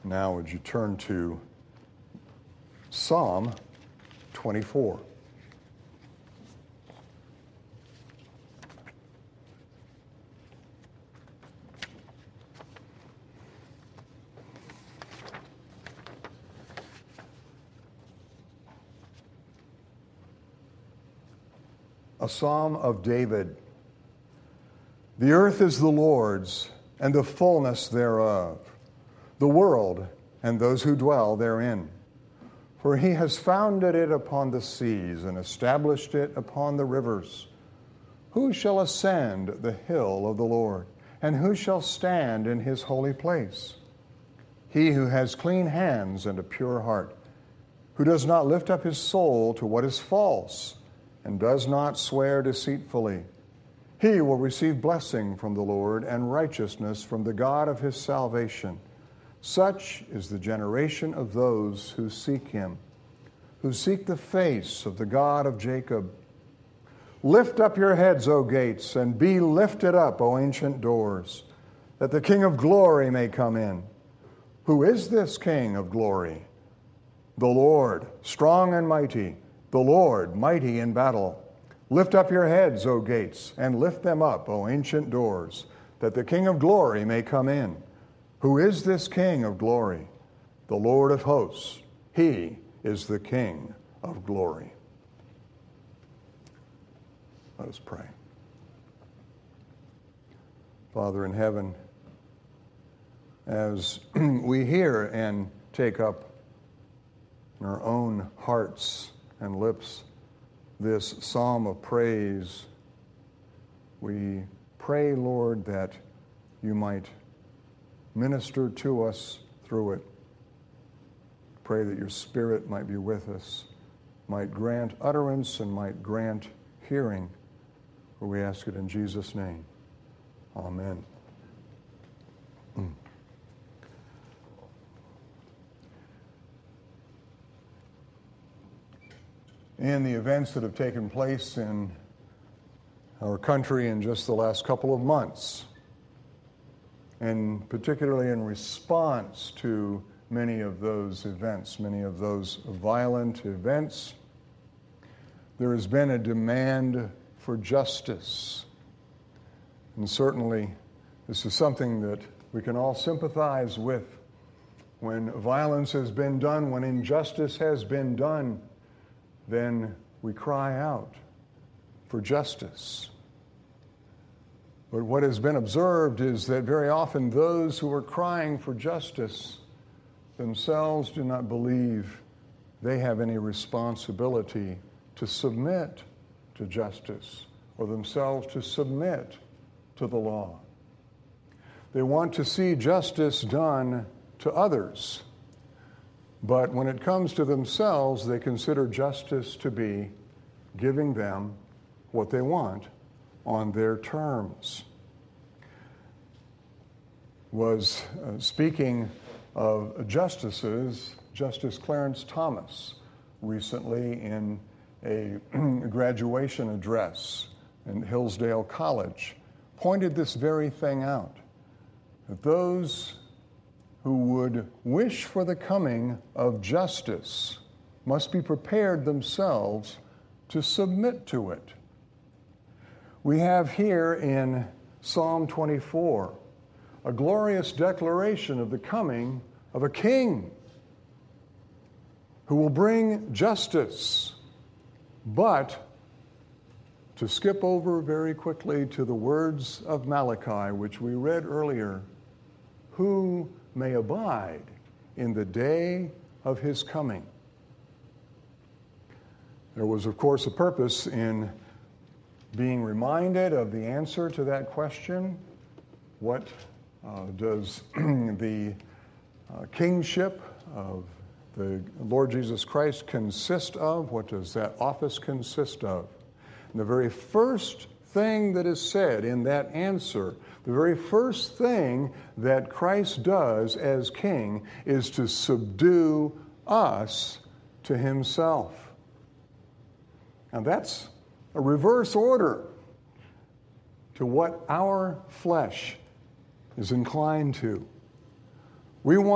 Now would you turn to Psalm 24. A Psalm of David. The earth is the Lord's, and the fullness thereof, the world and those who dwell therein. For he has founded it upon the seas and established it upon the rivers. Who shall ascend the hill of the Lord, and who shall stand in his holy place? He who has clean hands and a pure heart, who does not lift up his soul to what is false, and does not swear deceitfully. He will receive blessing from the Lord and righteousness from the God of his salvation. Such is the generation of those who seek him, who seek the face of the God of Jacob. Lift up your heads, O gates, and be lifted up, O ancient doors, that the King of glory may come in. Who is this King of glory? The Lord, strong and mighty, the Lord, mighty in battle. Lift up your heads, O gates, and lift them up, O ancient doors, that the King of glory may come in. Who is this King of glory? The Lord of hosts. He is the King of glory. Let us pray. Father in heaven, as we hear and take up in our own hearts and lips this psalm of praise, we pray, Lord, that you might minister to us through it. Pray that your Spirit might be with us, might grant utterance and might grant hearing. For we ask it in Jesus' name. Amen. In the events that have taken place in our country in just the last couple of months, and particularly in response to many of those events, many of those violent events, there has been a demand for justice. And certainly, this is something that we can all sympathize with. When violence has been done, when injustice has been done, then we cry out for justice. But what has been observed is that very often those who are crying for justice themselves do not believe they have any responsibility to submit to justice or themselves to submit to the law. They want to see justice done to others, but when it comes to themselves, they consider justice to be giving them what they want on their terms. Was speaking of justices, Justice Clarence Thomas recently in a graduation address in Hillsdale College pointed this very thing out, that those who would wish for the coming of justice must be prepared themselves to submit to it. We have here in Psalm 24 a glorious declaration of the coming of a king who will bring justice. But to skip over very quickly to the words of Malachi, which we read earlier, who may abide in the day of his coming. There was, of course, a purpose in being reminded of the answer to that question. What does the kingship of the Lord Jesus Christ consist of? What does that office consist of? And the very first thing that is said in that answer, the very first thing that Christ does as king is to subdue us to himself. Now that's a reverse order to what our flesh is inclined to. We want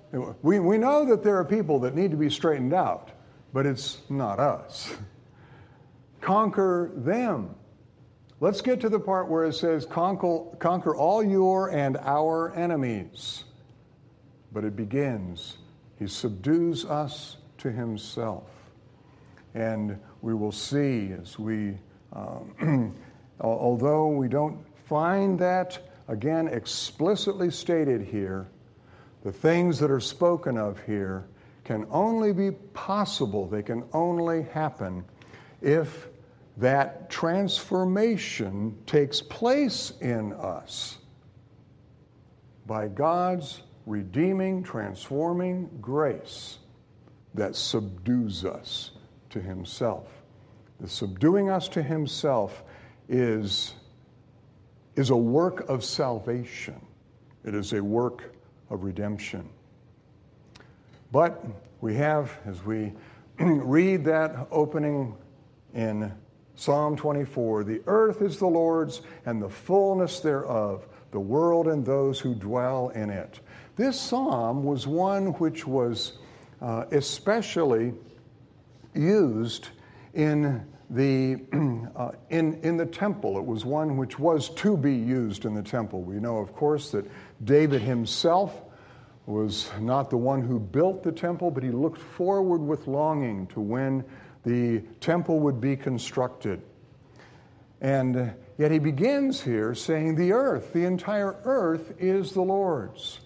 We know that there are people that need to be straightened out, but it's not us. Conquer them. Let's get to the part where it says, conquer all your and our enemies. But it begins, he subdues us to himself. And we will see as we, although we don't find that, again, explicitly stated here, the things that are spoken of here can only be possible, they can only happen if that transformation takes place in us by God's redeeming, transforming grace that subdues us to himself. The subduing us to himself is a work of salvation. It is a work of redemption. But we have, as we read that opening in Psalm 24, the earth is the Lord's and the fullness thereof, the world and those who dwell in it. This psalm was one which was especially used in the temple. It was one which was to be used in the temple. We know, of course, that David himself was not the one who built the temple, but he looked forward with longing to when the temple would be constructed. And yet he begins here saying the earth, the entire earth is the Lord's.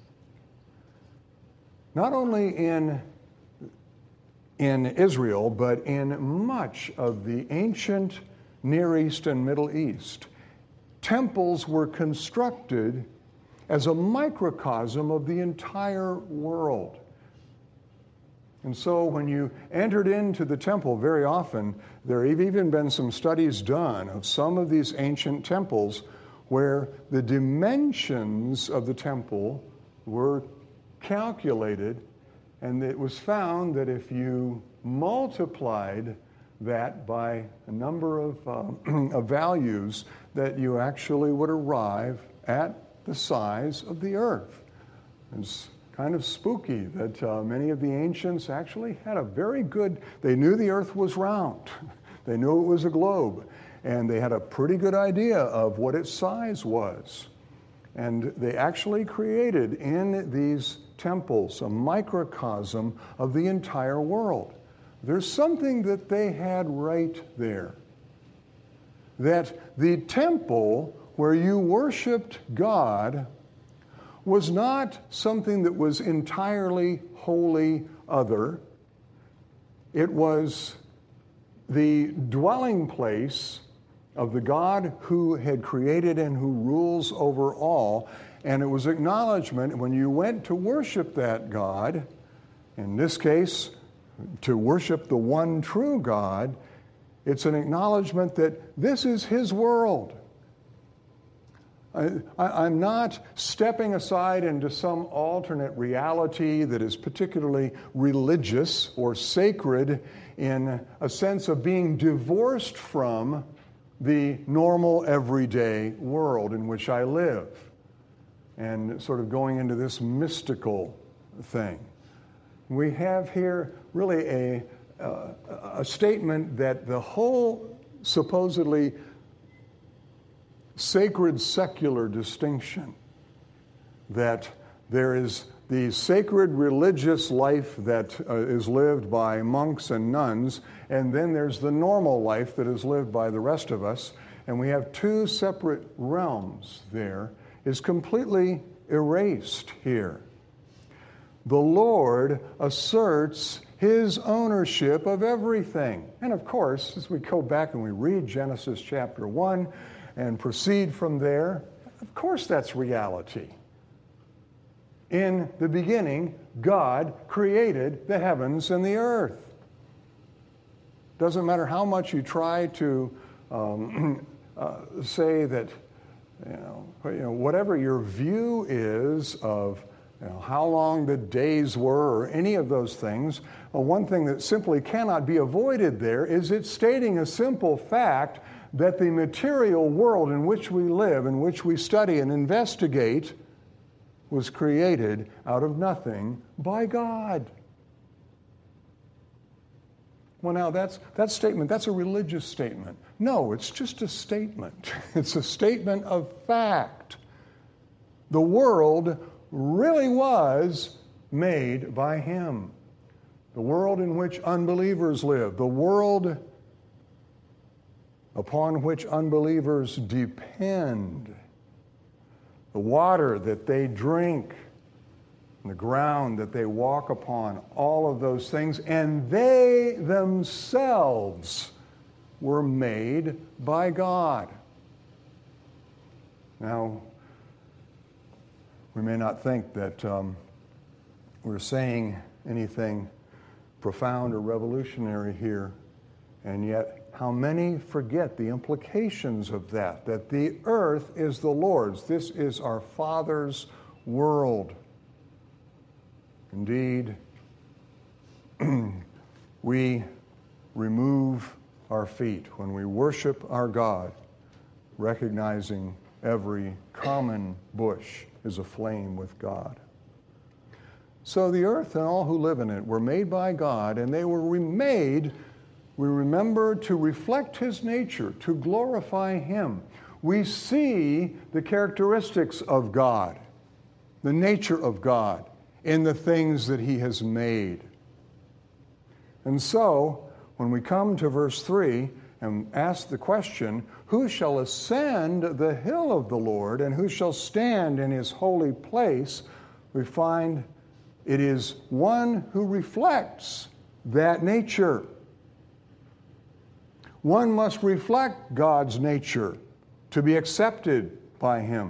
Not only in Israel, but in much of the ancient Near East and Middle East, temples were constructed as a microcosm of the entire world. And so when you entered into the temple, very often, there have even been some studies done of some of these ancient temples where the dimensions of the temple were calculated, and it was found that if you multiplied that by a number of values, that you actually would arrive at the size of the earth. It's kind of spooky that many of the ancients actually had a very good, they knew the earth was round. They knew it was a globe. And they had a pretty good idea of what its size was. And they actually created in these temples a microcosm of the entire world. There's something that they had right there. That the temple where you worshiped God was not something that was entirely wholly other. It was the dwelling place of the God who had created and who rules over all. And it was acknowledgement when you went to worship that God, in this case, to worship the one true God, it's an acknowledgement that this is his world. I'm not stepping aside into some alternate reality that is particularly religious or sacred in a sense of being divorced from the normal everyday world in which I live and sort of going into this mystical thing. We have here really a statement that the whole supposedly sacred secular distinction, that there is the sacred religious life that is lived by monks and nuns, and then there's the normal life that is lived by the rest of us, and we have two separate realms there, is completely erased here. The Lord asserts his ownership of everything. And of course, as we go back and we read Genesis chapter 1 and proceed from there, of course that's reality. In the beginning, God created the heavens and the earth. Doesn't matter how much you try to say that, whatever your view is of how long the days were or any of those things, one thing that simply cannot be avoided there is it's stating a simple fact that the material world in which we live, in which we study and investigate, was created out of nothing by God. Well, now that statement, that's a religious statement. No, it's just a statement. It's a statement of fact. The world really was made by Him. The world in which unbelievers live, the world upon which unbelievers depend, the water that they drink, the ground that they walk upon, all of those things, and they themselves were made by God. Now, we may not think that we're saying anything profound or revolutionary here, and yet how many forget the implications of that the earth is the Lord's. This is our Father's world. Indeed, we remove our feet when we worship our God, recognizing every common bush is aflame with God. So the earth and all who live in it were made by God, and they were remade, we remember, to reflect His nature, to glorify Him. We see the characteristics of God, the nature of God, in the things that He has made. And so, when we come to verse 3 and ask the question, who shall ascend the hill of the Lord, and who shall stand in His holy place, we find it is one who reflects that nature. One must reflect God's nature to be accepted by Him.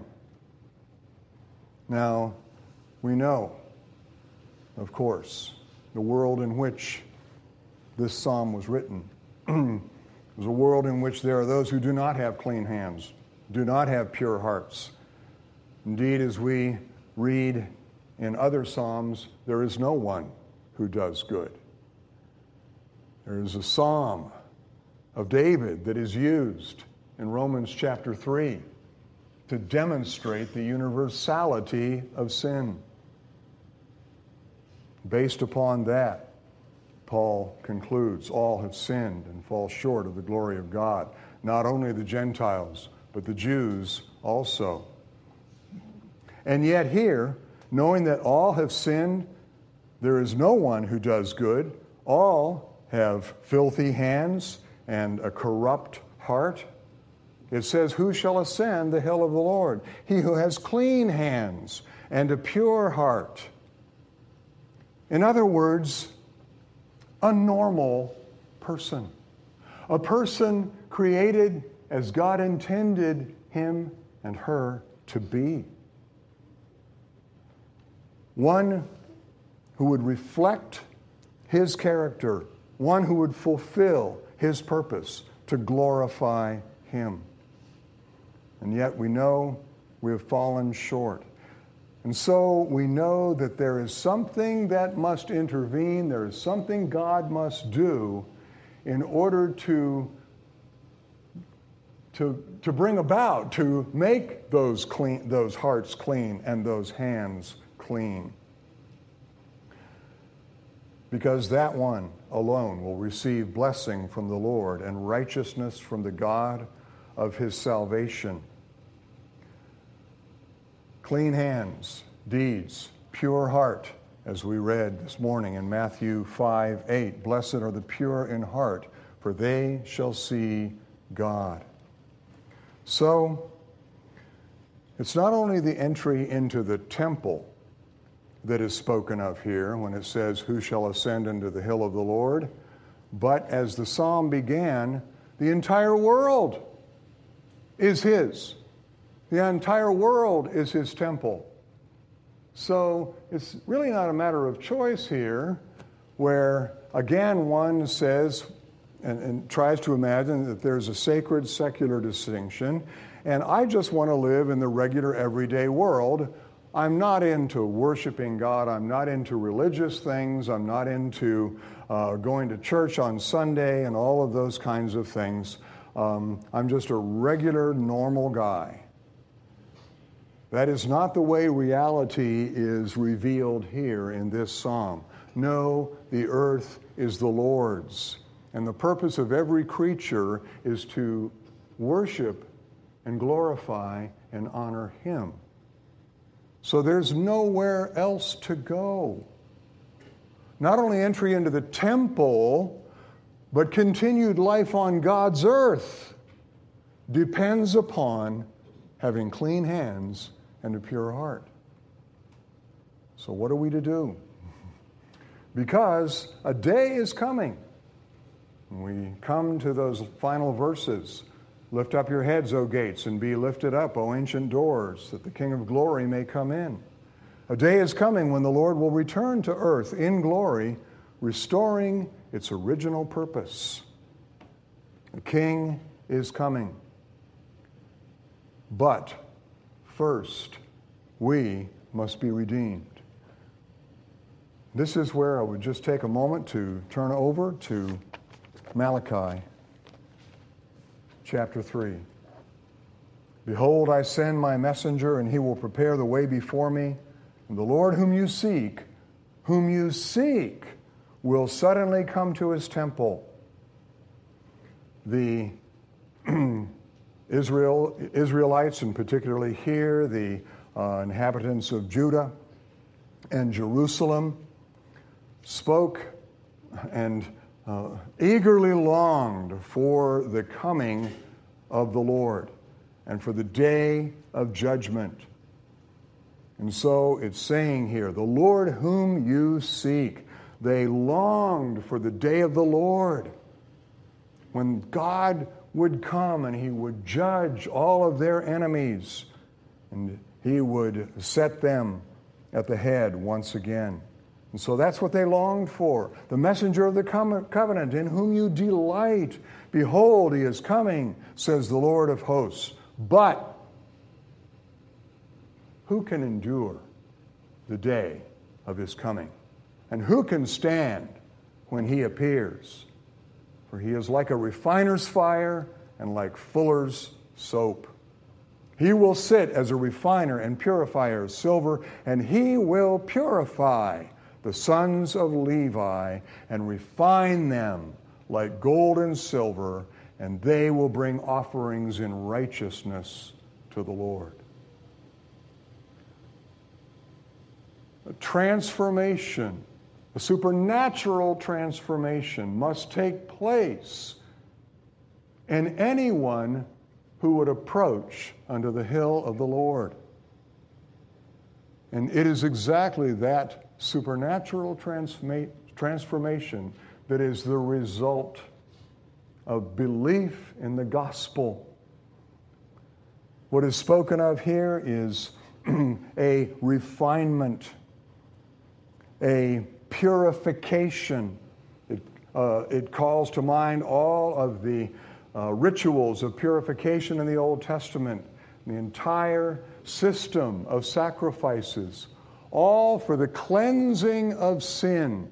Now, we know, of course, the world in which this psalm was written. It was a world in which there are those who do not have clean hands, do not have pure hearts. Indeed, as we read in other psalms, there is no one who does good. There is a psalm of David that is used in Romans chapter 3 to demonstrate the universality of sin. Based upon that, Paul concludes, all have sinned and fall short of the glory of God. Not only the Gentiles, but the Jews also. And yet here, knowing that all have sinned, there is no one who does good. All have filthy hands and a corrupt heart. It says, who shall ascend the hill of the Lord? He who has clean hands and a pure heart. In other words, a normal person. A person created as God intended him and her to be. One who would reflect His character. One who would fulfill His purpose to glorify Him. And yet we know we have fallen short. And so we know that there is something that must intervene, there is something God must do in order to bring about, to make those hearts clean and those hands clean. Because that one alone will receive blessing from the Lord and righteousness from the God of his salvation. Clean hands, deeds, pure heart, as we read this morning in Matthew 5:8. Blessed are the pure in heart, for they shall see God. So, it's not only the entry into the temple that is spoken of here when it says, who shall ascend into the hill of the Lord? But as the psalm began, the entire world is His. The entire world is His temple. So it's really not a matter of choice here, where again one says and tries to imagine that there's a sacred secular distinction, and I just want to live in the regular everyday world. I'm not into worshiping God. I'm not into religious things. I'm not into going to church on Sunday and all of those kinds of things. I'm just a regular, normal guy. That is not the way reality is revealed here in this psalm. No, the earth is the Lord's, and the purpose of every creature is to worship and glorify and honor Him. So there's nowhere else to go. Not only entry into the temple, but continued life on God's earth depends upon having clean hands and a pure heart. So what are we to do? Because a day is coming. We come to those final verses. Lift up your heads, O gates, and be lifted up, O ancient doors, that the King of glory may come in. A day is coming when the Lord will return to earth in glory, restoring its original purpose. The King is coming. But first, we must be redeemed. This is where I would just take a moment to turn over to Malachi chapter 3. Behold, I send my messenger, and he will prepare the way before me. And the Lord whom you seek, will suddenly come to his temple. The Israelites, and particularly here, the inhabitants of Judah and Jerusalem, spoke and eagerly longed for the coming of the Lord and for the day of judgment. And so it's saying here, the Lord whom you seek. They longed for the day of the Lord, when God would come and he would judge all of their enemies, and he would set them at the head once again. And so that's what they longed for. The messenger of the covenant, in whom you delight. Behold, he is coming, says the Lord of hosts. But who can endure the day of his coming? And who can stand when he appears? For he is like a refiner's fire and like fuller's soap. He will sit as a refiner and purifier of silver, and he will purify the sons of Levi and refine them like gold and silver, and they will bring offerings in righteousness to the Lord. A transformation, a supernatural transformation must take place in anyone who would approach unto the hill of the Lord. And it is exactly that supernatural transformation that is the result of belief in the gospel. What is spoken of here is a refinement, a purification. It calls to mind all of the rituals of purification in the Old Testament, the entire system of sacrifices, all for the cleansing of sin,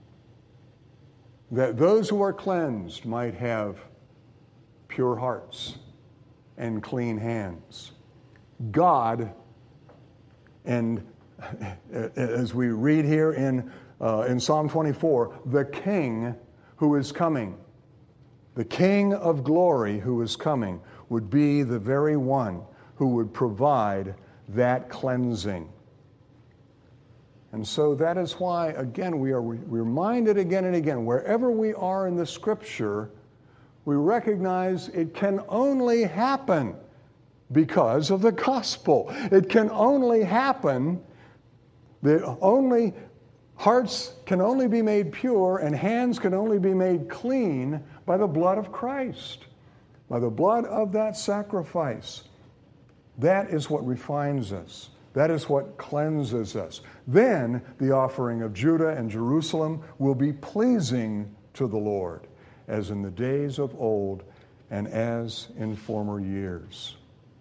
that those who are cleansed might have pure hearts and clean hands. God, and as we read here in Psalm 24, the King who is coming, the King of glory who is coming, would be the very one who would provide that cleansing. And so that is why, again, we are reminded again and again, wherever we are in the Scripture, we recognize it can only happen because of the gospel. It can only happen, hearts can only be made pure and hands can only be made clean by the blood of Christ, by the blood of that sacrifice. That is what refines us. That is what cleanses us. Then the offering of Judah and Jerusalem will be pleasing to the Lord, as in the days of old and as in former years.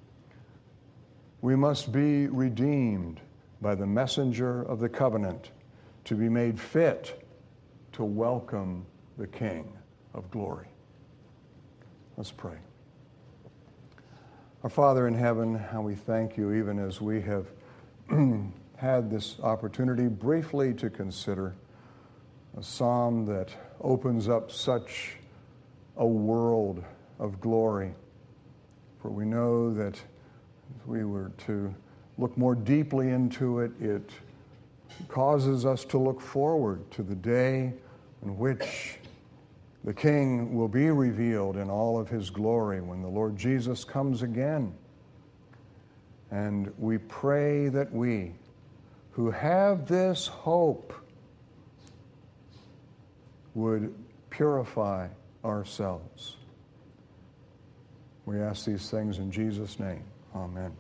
We must be redeemed by the messenger of the covenant to be made fit to welcome the King of glory. Let's pray. Our Father in heaven, how we thank you even as we have had this opportunity briefly to consider a psalm that opens up such a world of glory. For we know that if we were to look more deeply into it, it causes us to look forward to the day in which the King will be revealed in all of his glory when the Lord Jesus comes again. And we pray that we, who have this hope, would purify ourselves. We ask these things in Jesus' name. Amen.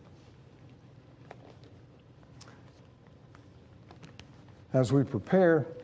As we prepare